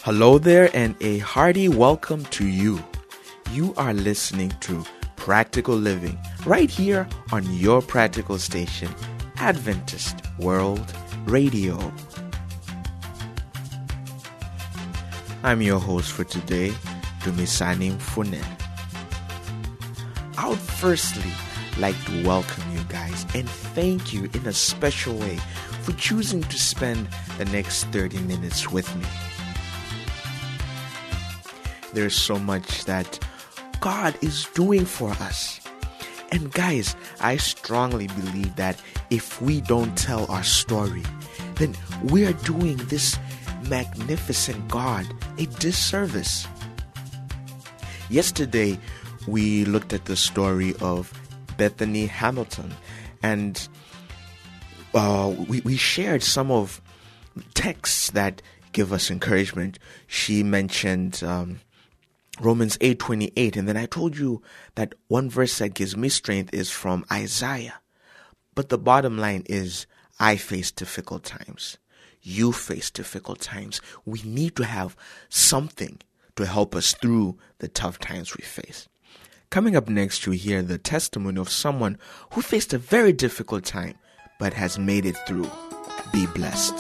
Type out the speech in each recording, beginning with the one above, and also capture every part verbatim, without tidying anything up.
Hello there and a hearty welcome to you. You are listening to Practical Living right here on your practical station, Adventist World Radio. I'm your host for today, Dumisani Mfune. I would firstly like to welcome you guys and thank you in a special way for choosing to spend the next thirty minutes with me. There's so much that God is doing for us. And guys, I strongly believe that if we don't tell our story, then we're doing this magnificent God a disservice. Yesterday, we looked at the story of Bethany Hamilton, and uh, we, we shared some of texts that give us encouragement. She mentioned um, Romans eight twenty-eight, and then I told you that one verse that gives me strength is from Isaiah. But the bottom line is, I face difficult times. You face difficult times. We need to have something to help us through the tough times we face. Coming up next, you hear the testimony of someone who faced a very difficult time, but has made it through. Be blessed.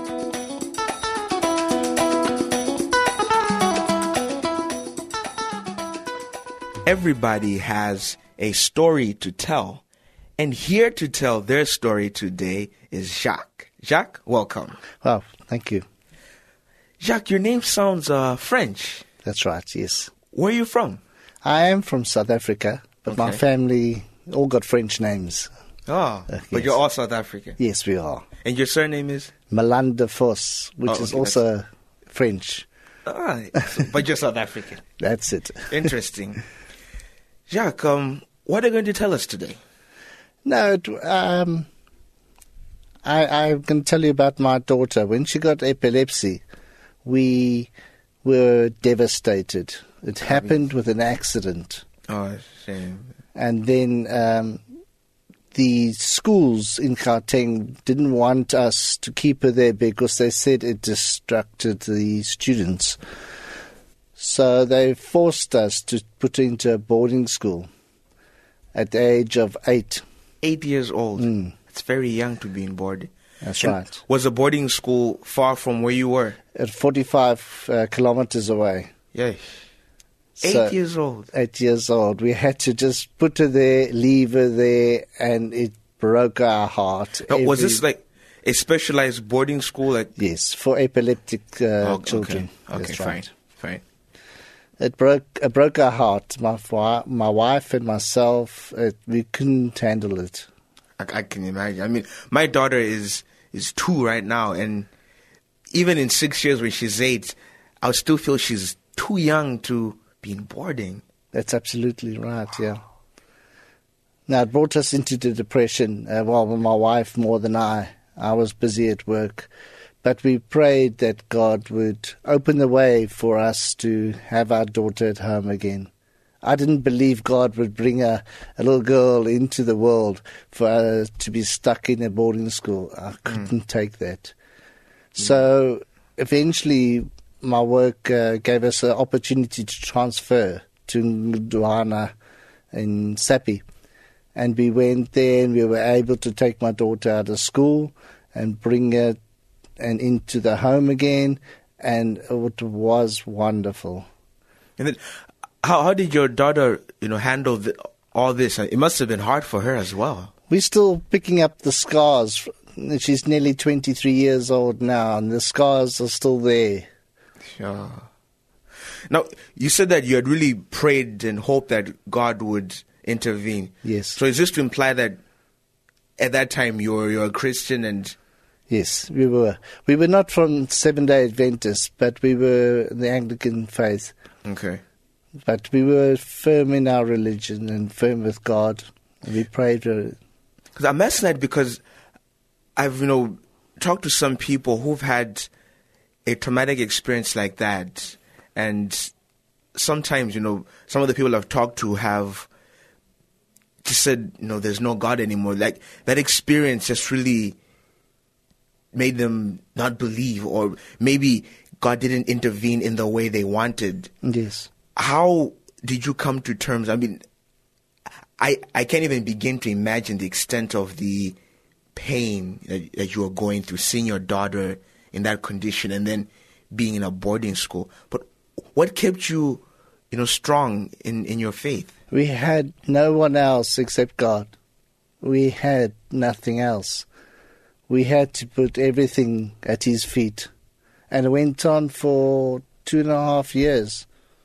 Everybody has a story to tell, and here to tell their story today is Jacques. Jacques, welcome. Well, thank you. Jacques, your name sounds uh, French. That's right, yes. Where are you from? I am from South Africa, but Okay. my family all got French names. Oh, Uh, but yes. you're all South African. Yes, we are. And your surname is? Malanda Foss, which Oh, is okay, also French. Ah, so- but you're South African. That's it. Interesting. Jacques, um, what are you going to tell us today? No, it, um, I, I'm going to tell you about my daughter. When she got epilepsy, we were devastated. It happened with an accident. Oh, shame. And then um, the schools in Gauteng didn't want us to keep her there because they said it distracted the students. So they forced us to put her into a boarding school at the age of eight. Eight years old. Mm. It's very young to be in boarding. That's And right. Was the boarding school far from where you were? At forty-five uh, kilometers away. Yeah. Eight So- years old. Eight years old. We had to just put her there, leave her there, and it broke our heart. Now, was Every- this like a specialized boarding school? Like, Yes, for epileptic uh, Oh, children. Okay, okay That's fine, right. fine. It broke it broke our heart. My fi- my wife and myself, it, we couldn't handle it. I, I can imagine. I mean, my daughter is is two right now, and even in six years when she's eight, I still feel she's too young to be in boarding. That's absolutely right, yeah. Now, it brought us into the depression, uh, well, my wife more than I. I was busy at work. But we prayed that God would open the way for us to have our daughter at home again. I didn't believe God would bring a, a little girl into the world for her to be stuck in a boarding school. I couldn't take that. So eventually my work uh, gave us an opportunity to transfer to Ndwana in Sappi. And we went there and we were able to take my daughter out of school and bring her and into the home again, and it was wonderful. And then, how how did your daughter, you know, handle the, all this? It must have been hard for her as well. We're still picking up the scars. She's nearly twenty-three years old now, and the scars are still there. Sure. Now, you said that you had really prayed and hoped that God would intervene. Yes. So is this to imply that at that time you were, you were a Christian and... Yes, we were. We were not from Seventh-day Adventists, but we were the Anglican faith. Okay. But we were firm in our religion and firm with God. And we prayed for it. Because I'm asking that because I've, you know, talked to some people who've had a traumatic experience like that. And sometimes, you know, some of the people I've talked to have just said, you know, there's no God anymore. Like, that experience just really made them not believe, or maybe God didn't intervene in the way they wanted. Yes. How did you come to terms? I mean, I I can't even begin to imagine the extent of the pain that, that you were going through, seeing your daughter in that condition and then being in a boarding school. But what kept you, you know, strong in, in your faith? We had no one else except God. We had nothing else. We had to put everything at his feet. And it went on for two and a half years.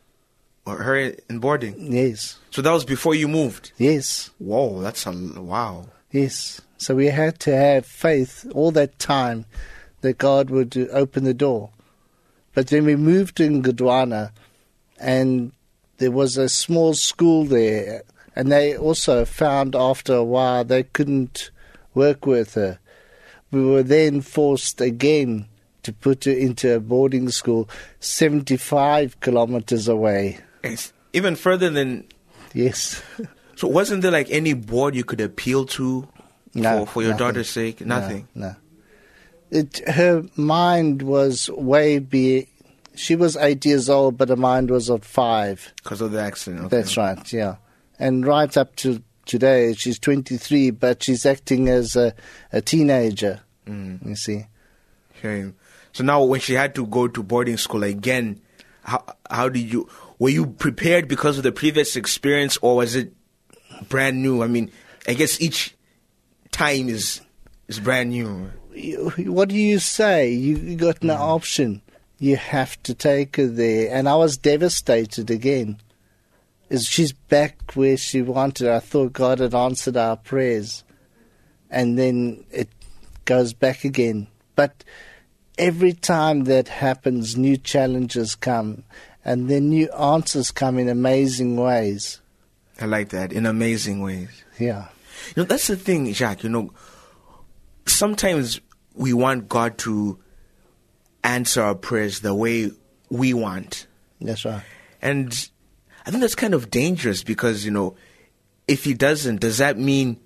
Or her in boarding? Yes. So that was before you moved? Yes. Whoa, that's a, wow. Yes. So we had to have faith all that time that God would open the door. But then we moved to Ngudwana, and there was a small school there, and they also found after a while they couldn't work with her. We were then forced again to put her into a boarding school seventy-five kilometers away. It's even further than... Yes. So wasn't there like any board you could appeal to no, for, for your nothing. daughter's sake? Nothing? No. no. It, her mind was way be. She was eight years old, but her mind was at five. Because of the accident. Okay. That's right, yeah. And right up to today, she's twenty-three, but she's acting as a, a teenager, mm. you see. Okay. So now when she had to go to boarding school again, how how did you... Were you prepared because of the previous experience, or was it brand new? I mean, I guess each time is is brand new. What do you say? You got no mm. option. You have to take her there. And I was devastated again. Is she's back where she wanted. I thought God had answered our prayers. And then it goes back again. But every time that happens, new challenges come. And then new answers come in amazing ways. I like that, in amazing ways. Yeah. You know, that's the thing, Jacques. You know, sometimes we want God to answer our prayers the way we want. That's right. And I think that's kind of dangerous because, you know, if he doesn't, does that mean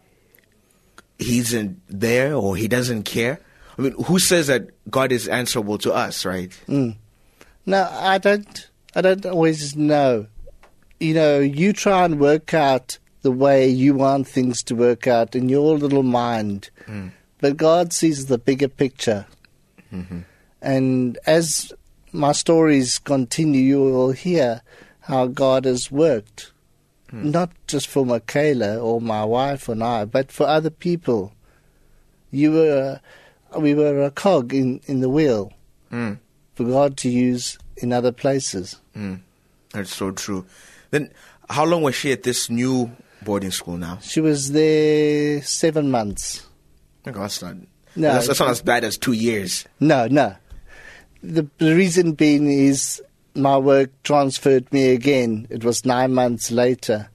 he isn't there or he doesn't care? I mean, who says that God is answerable to us, right? Mm. No, I don't. I don't always know. You know, you try and work out the way you want things to work out in your little mind, mm. but God sees the bigger picture. Mm-hmm. And as my stories continue, you will hear how God has worked, mm. not just for Michaela or my wife and I, but for other people. You were, we were a cog in, in the wheel. Mm. For God to use in other places. Mm, that's so true. Then how long was she at this new boarding school now? She was there seven months. Oh, that's not, no, that's, that's not as bad as two years. No, no. The, the reason being is my work transferred me again. It was nine months later.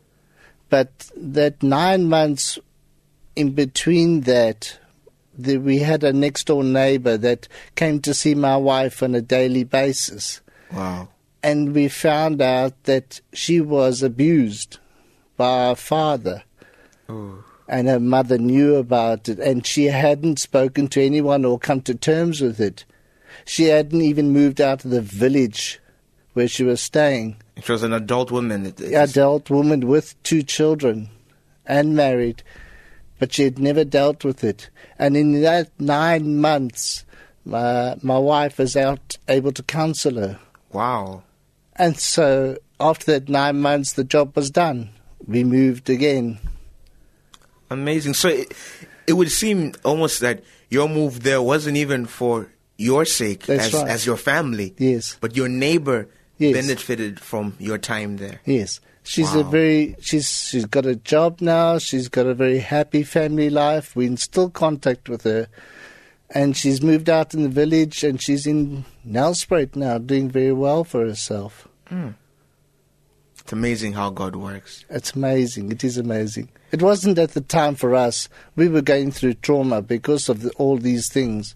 But that nine months in between that, The, we had a next-door neighbor that came to see my wife on a daily basis. Wow. And we found out that she was abused by her father. Ooh. And her mother knew about it, and she hadn't spoken to anyone or come to terms with it. She hadn't even moved out of the village where she was staying. She was an adult woman. Adult woman with two children and married. But she had never dealt with it. And in that nine months, my, my wife was out able to counsel her. Wow. And so after that nine months, the job was done. We moved again. Amazing. So it, it would seem almost that your move there wasn't even for your sake as, right. as your family. Yes. But your neighbor yes. benefited from your time there. Yes. She's wow. a very she's she's got a job now. She's got a very happy family life. We're in still contact with her, and she's moved out in the village, and she's in Nelspruit now, doing very well for herself. Mm. It's amazing how God works. It's amazing. It is amazing. It wasn't at the time for us. We were going through trauma because of the, all these things.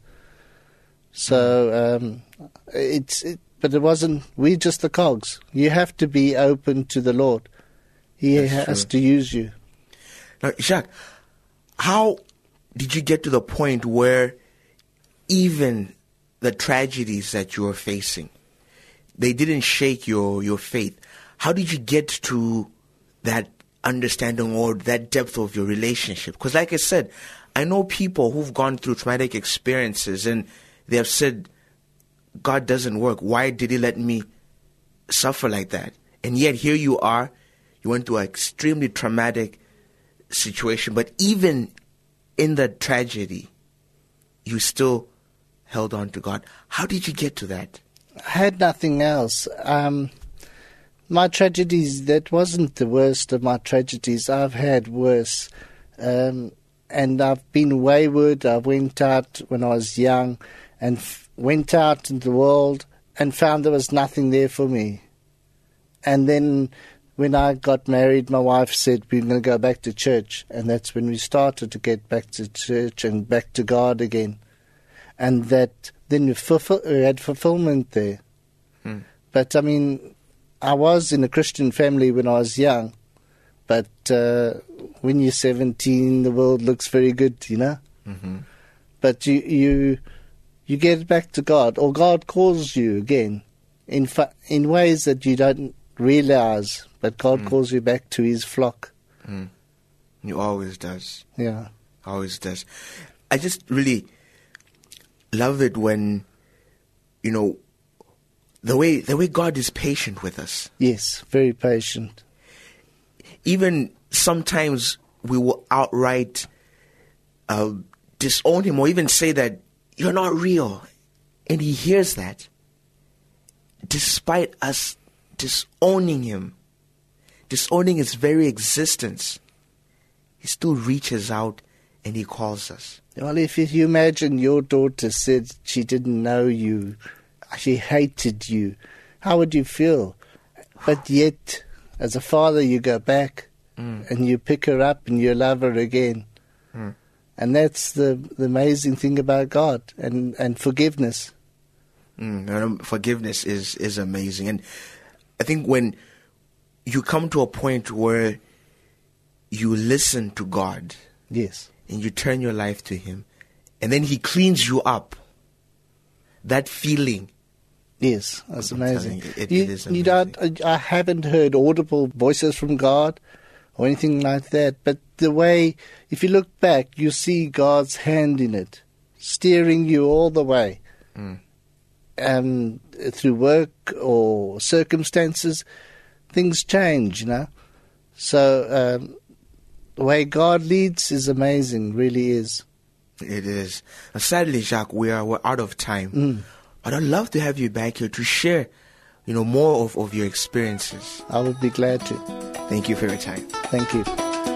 So um, it's. It, But it wasn't, we're just the cogs. You have to be open to the Lord. He That's has true. to use you. Now, Jacques, how did you get to the point where even the tragedies that you were facing, they didn't shake your, your faith. How did you get to that understanding or that depth of your relationship? Because like I said, I know people who've gone through traumatic experiences and they have said, God doesn't work. Why did he let me suffer like that? And yet here you are. You went through an extremely traumatic situation. But even in the tragedy, you still held on to God. How did you get to that? I had nothing else. Um, my tragedies, that wasn't the worst of my tragedies. I've had worse. Um, and I've been wayward. I went out when I was young and f- went out into the world and found there was nothing there for me. And then when I got married, my wife said, we're going to go back to church. And that's when we started to get back to church and back to God again. And that then we, fulfill, we had fulfillment there. Hmm. But, I mean, I was in a Christian family when I was young. But uh, when you're seventeen, the world looks very good, you know. Mm-hmm. But you, you you get back to God, or God calls you again in fa- in ways that you don't realize, but God mm. calls you back to his flock. Mm. He always does. Yeah. Always does. I just really love it when, you know, the way the way God is patient with us. Yes, very patient. Even sometimes we will outright uh, disown him or even say that you're not real. And he hears that. Despite us disowning him, disowning his very existence, he still reaches out and he calls us. Well, if you imagine your daughter said she didn't know you, she hated you, how would you feel? But yet, as a father, you go back mm. and you pick her up and you love her again. Mm. And that's the, the amazing thing about God and, and forgiveness. Mm, and forgiveness is, is amazing. And I think when you come to a point where you listen to God, yes, and you turn your life to him, and then he cleans you up, that feeling, yes, that's amazing. You, it, you, it is amazing. You don't, I haven't heard audible voices from God or anything like that, but the way, if you look back, you see God's hand in it, steering you all the way. Mm. Um, through work or circumstances, things change, you know. So um, the way God leads is amazing, really is. It is. Uh, sadly, Jacques, we are we're out of time. Mm. But I'd love to have you back here to share, you know, more of, of your experiences. I would be glad to. Thank you for your time. Thank you.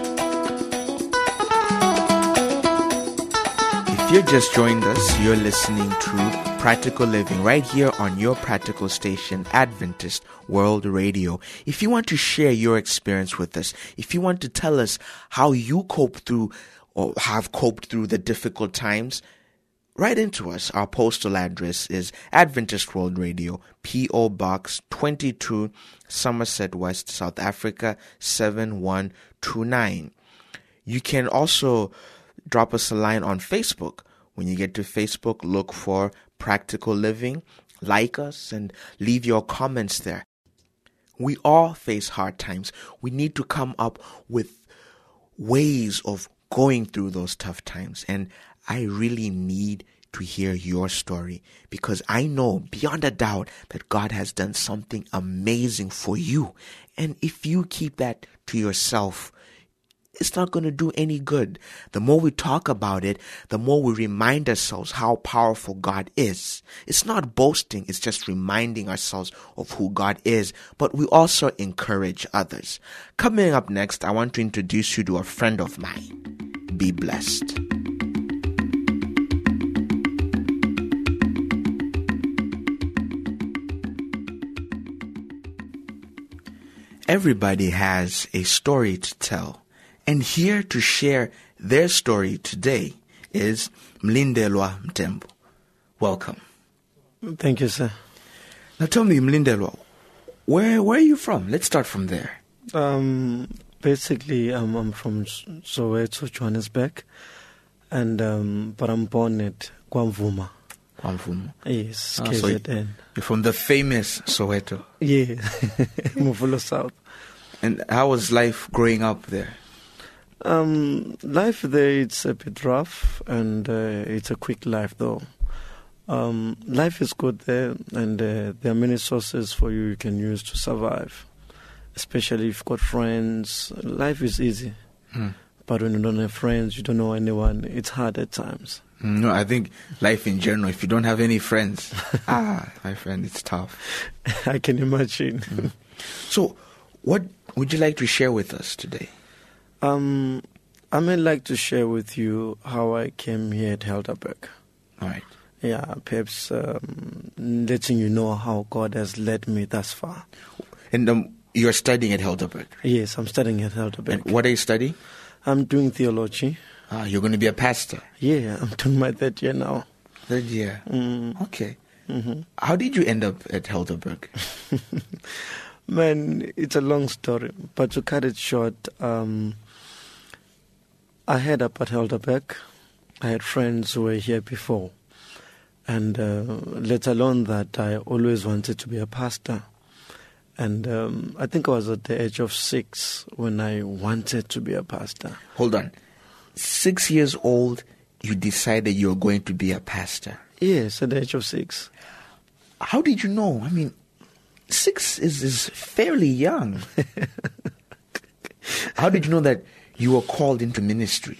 If you're just joined us, you're listening to Practical Living right here on your practical station, Adventist World Radio. If you want to share your experience with us, if you want to tell us how you cope through or have coped through the difficult times, write into us. Our postal address is Adventist World Radio, P O Box twenty-two, Somerset West, South Africa, seven one two nine. You can also drop us a line on Facebook. When you get to Facebook, look for Practical Living, like us, and leave your comments there. We all face hard times. We need to come up with ways of going through those tough times. And I really need to hear your story, because I know beyond a doubt that God has done something amazing for you. And if you keep that to yourself, it's not going to do any good. The more we talk about it, the more we remind ourselves how powerful God is. It's not boasting, it's just reminding ourselves of who God is, but we also encourage others. Coming up next, I want to introduce you to a friend of mine. Be blessed. Everybody has a story to tell. And here to share their story today is Mlindelwa Mtembu. Welcome. Thank you, sir. Now tell me, Mlindelwa, where where are you from? Let's start from there. Um, basically, um, I'm from Soweto, Johannesburg, and um, but I'm born at KwaMvuma. KwaMvumo. Yes, Ah, K so Z N. you're from the famous Soweto. Yeah, Muvolo South. And how was life growing up there? Um, life there, it's a bit rough, and uh, it's a quick life though. Um, life is good there, and uh, there are many sources for you you can use to survive. Especially if you've got friends, life is easy. Hmm. But when you don't have friends, you don't know anyone, it's hard at times. No, I think life in general, if you don't have any friends, ah, my friend, it's tough. I can imagine. Mm. So, what would you like to share with us today? Um, I may like to share with you how I came here at Helderberg. All right. Yeah, perhaps um, letting you know how God has led me thus far. And um, you're studying at Helderberg? Yes, I'm studying at Helderberg. And what are you studying? I'm doing theology. Ah, you're going to be a pastor? Yeah, I'm doing my third year now. Third year? Mm. Okay. Mm-hmm. How did you end up at Helderberg? Man, it's a long story, but to cut it short, um, I had up at Helderberg. I had friends who were here before. And uh, let alone that, I always wanted to be a pastor. And um, I think I was at the age of six when I wanted to be a pastor. Hold on. Six years old, you decided you were going to be a pastor? Yes, at the age of six. How did you know? I mean, six is, is fairly young. How did you know that you were called into ministry?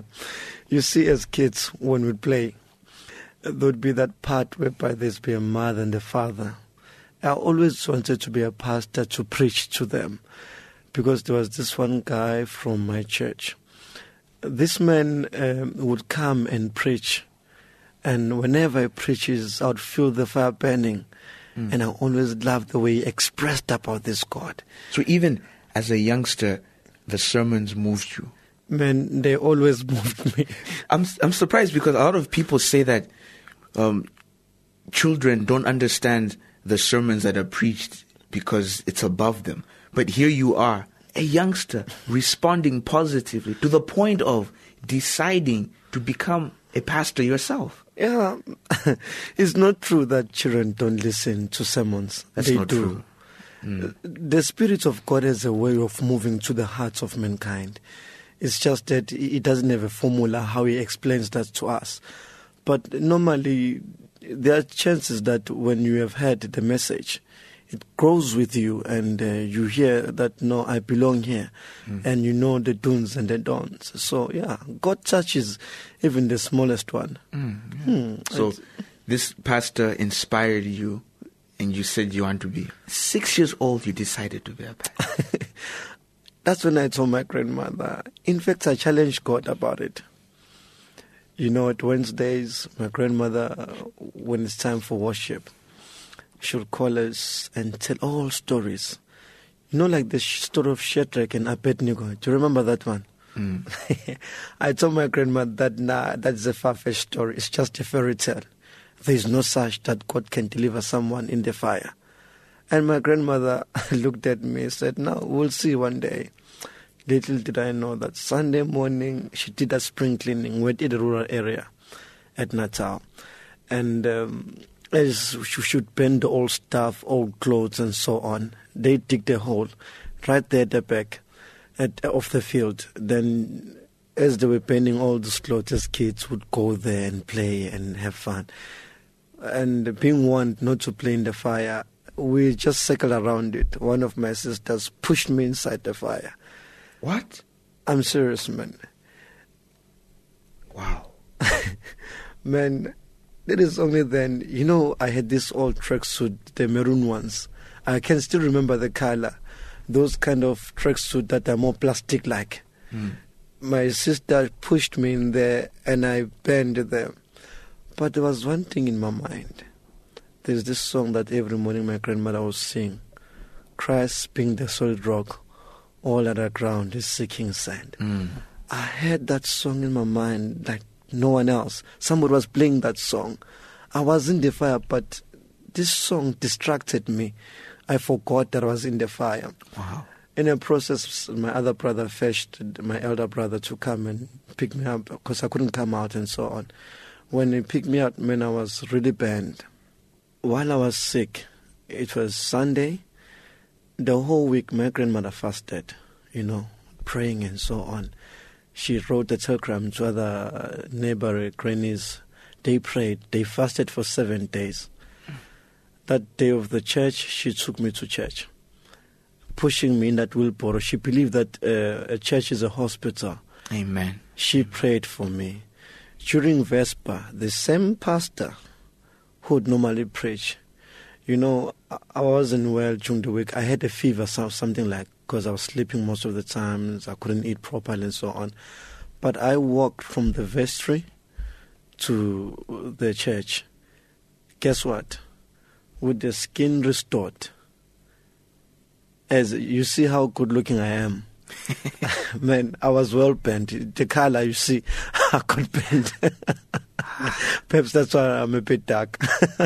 You see, as kids, when we play, there would be that part whereby there's be a mother and a father. I always wanted to be a pastor to preach to them, because there was this one guy from my church. This man um, would come and preach, and whenever he preaches, I would feel the fire burning, mm. and I always loved the way he expressed about this God. So even as a youngster, the sermons moved you? Man, they always moved me. I'm I'm surprised, because a lot of people say that um, children don't understand the sermons that are preached because it's above them. But here you are, a youngster, responding positively to the point of deciding to become a pastor yourself. Yeah, it's not true that children don't listen to sermons. That's they not do. true. Mm. The Spirit of God has a way of moving to the hearts of mankind. It's just that He doesn't have a formula how He explains that to us. But normally, there are chances that when you have heard the message, it grows with you, and uh, you hear that, no, I belong here. Mm. And you know the do's and the don'ts. So, yeah, God touches even the smallest one. Mm, yeah. hmm. So, it's, this pastor inspired you, and you said you want to be. Six years old, you decided to be a pastor. That's when I told my grandmother. In fact, I challenged God about it. You know, at Wednesdays, my grandmother, when it's time for worship, she would call us and tell all stories. You know, like the story of Shadrach and Abednego. Do you remember that one? Mm. I told my grandmother that, nah, that's a far-fetched story. It's just a fairy tale. There is no such that God can deliver someone in the fire. And my grandmother looked at me and said, no, we'll see one day. Little did I know that Sunday morning she did a spring cleaning. Went in the rural area at Natal. And um, as she should bend the old stuff, old clothes and so on, they digged a hole right there at the back at, of the field. Then as they were bending all those clothes, as kids would go there and play and have fun. And being warned not to play in the fire, we just circled around it. One of my sisters pushed me inside the fire. What? I'm serious, man. Wow. Man, it is only then, you know, I had this old tracksuit, the maroon ones. I can still remember the color. Those kind of tracksuit that are more plastic-like. Mm. My sister pushed me in there and I burned them. But there was one thing in my mind. There's this song that every morning my grandmother would sing. Christ being the solid rock, all other ground is sinking sand. Mm. I had that song in my mind like no one else. Somebody was playing that song. I was in the fire, but this song distracted me. I forgot that I was in the fire. Wow. In the process, my other brother fetched my elder brother to come and pick me up because I couldn't come out and so on. When he picked me up, man, I was really bad. While I was sick, it was Sunday. The whole week, my grandmother fasted, you know, praying and so on. She wrote a telegram to other neighbor grannies. They prayed. They fasted for seven days. That day of the church, she took me to church, pushing me in that wheelbarrow. She believed that uh, a church is a hospital. Amen. She prayed for me. During Vesper, the same pastor who would normally preach, you know, I wasn't well during the week. I had a fever, something like, because I was sleeping most of the times. I couldn't eat properly and so on. But I walked from the vestry to the church. Guess what? With the skin restored. As you see how good looking I am. Man, I was well bent. The color, you see, I could bend. Perhaps that's why I'm a bit dark.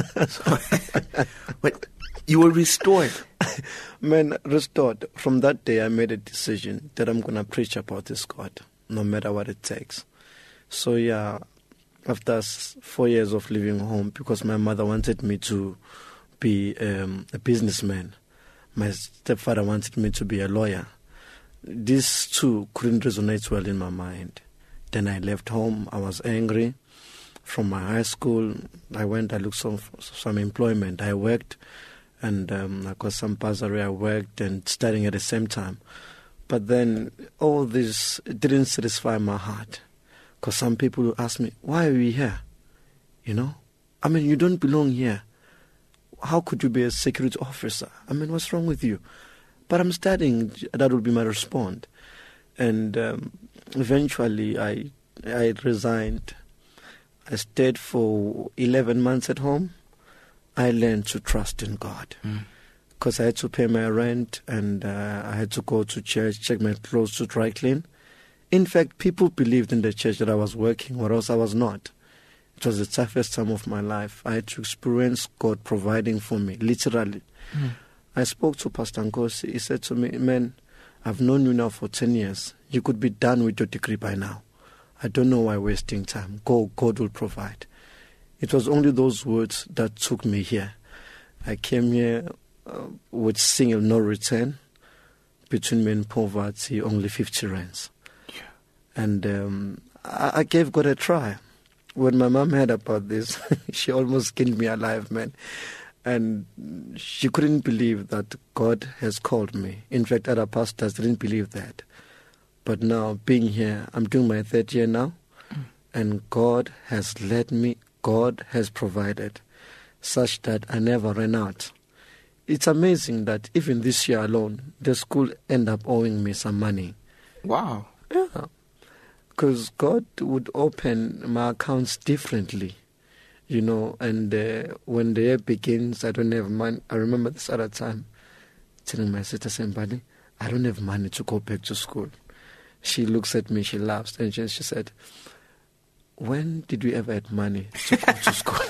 But you were restored. Man, restored. From that day, I made a decision that I'm going to preach about this God, no matter what it takes. So, yeah, after four years of living home, because my mother wanted me to be um, a businessman, my stepfather wanted me to be a lawyer. These two couldn't resonate well in my mind. Then I left home. I was angry. From my high school, I went, I looked for some, some employment. I worked, and um, I got some bursary. I worked and studying at the same time. But then all this didn't satisfy my heart. Because some people ask me, why are we here? You know? I mean, you don't belong here. How could you be a security officer? I mean, what's wrong with you? But I'm studying. That would be my response. And um, eventually I I resigned. I stayed for eleven months at home. I learned to trust in God. Because mm. I had to pay my rent, and uh, I had to go to church, check my clothes to dry clean. In fact, people believed in the church that I was working, or else I was not. It was the toughest time of my life. I had to experience God providing for me, literally. Mm. I spoke to Pastor Nkosi. He said to me, man, I've known you now for ten years. You could be done with your degree by now. I don't know why wasting time. Go, God will provide. It was only those words that took me here. I came here uh, with single no return. Between me and poverty, only fifty rands. Yeah. And um, I, I gave God a try. When my mom heard about this, she almost skinned me alive, man. And she couldn't believe that God has called me. In fact, other pastors didn't believe that. But now, being here, I'm doing my third year now, mm. and God has led me, God has provided, such that I never ran out. It's amazing that even this year alone, the school ended up owing me some money. Wow. Yeah. Because God would open my accounts differently. You know, and uh, when the year begins, I don't have money. I remember this other time telling my sister, Sembali, I don't have money to go back to school. She looks at me, she laughs, and she, she said, when did we ever have money to go to school?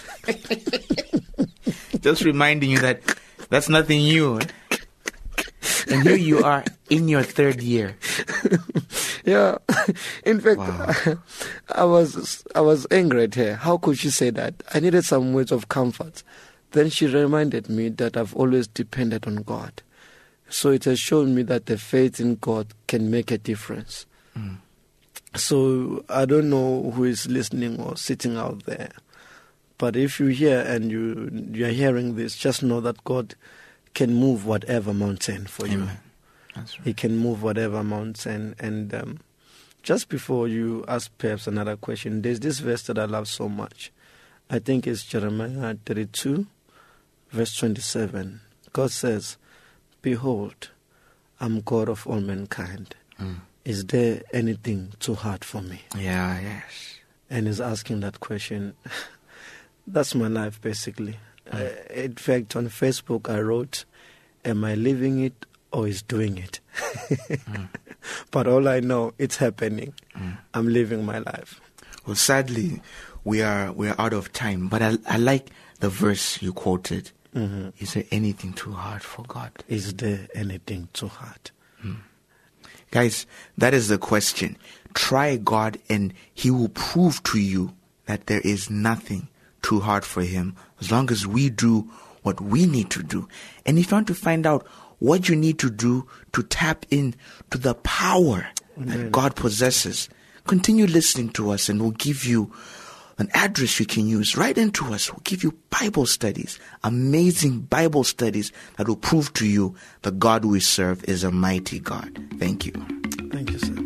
Just reminding you that that's nothing new. And here you are in your third year. Yeah. In fact, wow. I was I was angry at her. How could she say that? I needed some words of comfort. Then she reminded me that I've always depended on God. So it has shown me that the faith in God can make a difference. Mm. So I don't know who is listening or sitting out there. But if you hear and you you're hearing this, just know that God can move whatever mountain for Amen. You. That's right. He can move whatever mountain. And um, just before you ask perhaps another question, there's this verse that I love so much. I think it's Jeremiah thirty-two, verse twenty-seven. God says, behold, I'm God of all mankind. Mm. Is there anything too hard for me? Yeah, yes. And he's asking that question. That's my life, basically. Mm. Uh, in fact, on Facebook, I wrote, am I living it or is doing it? mm. But all I know, it's happening. Mm. I'm living my life. Well, sadly, we are we are out of time. But I, I like the verse you quoted. Mm-hmm. Is there anything too hard for God? Is there anything too hard? Mm. Guys, that is the question. Try God and He will prove to you that there is nothing too hard for him as long as we do what we need to do. And if you want to find out what you need to do to tap in to the power Amen. That God possesses, continue listening to us, and we'll give you an address you can use. Write into us. We'll give you Bible studies, amazing Bible studies that will prove to you the God we serve is a mighty God. Thank you. Thank you, sir.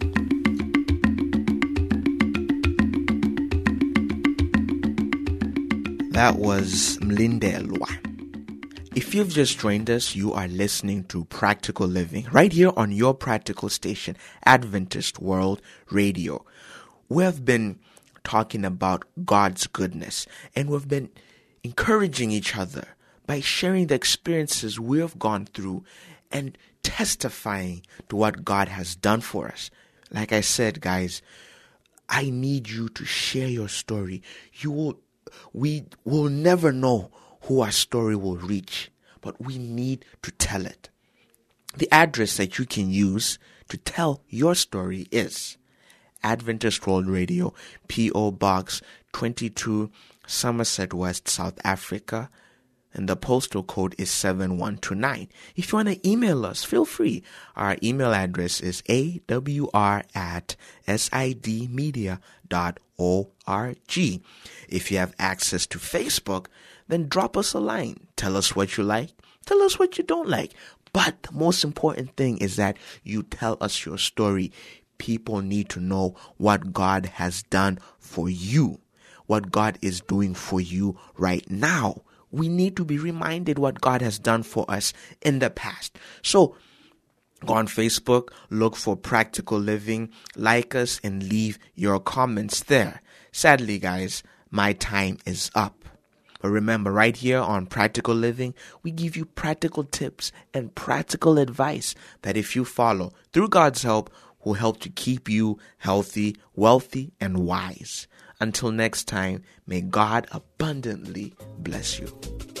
That was Mlindelwa. If you've just joined us, you are listening to Practical Living right here on your practical station, Adventist World Radio. We have been talking about God's goodness, and we've been encouraging each other by sharing the experiences we have gone through and testifying to what God has done for us. Like I said, guys, I need you to share your story. You will, we will never know who our story will reach, but we need to tell it. The address that you can use to tell your story is Adventist World Radio, P O Box twenty-two, Somerset West, South Africa, and the postal code is seven one two nine. If you want to email us, feel free. Our email address is A W R at S I D media dot org. If you have access to Facebook, then drop us a line. Tell us what you like. Tell us what you don't like. But the most important thing is that you tell us your story. People need to know what God has done for you, what God is doing for you right now. We need to be reminded what God has done for us in the past. So go on Facebook, look for Practical Living, like us, and leave your comments there. Sadly, guys, my time is up. But remember, right here on Practical Living, we give you practical tips and practical advice that if you follow, through God's help, will help to keep you healthy, wealthy, and wise. Until next time, may God abundantly bless you.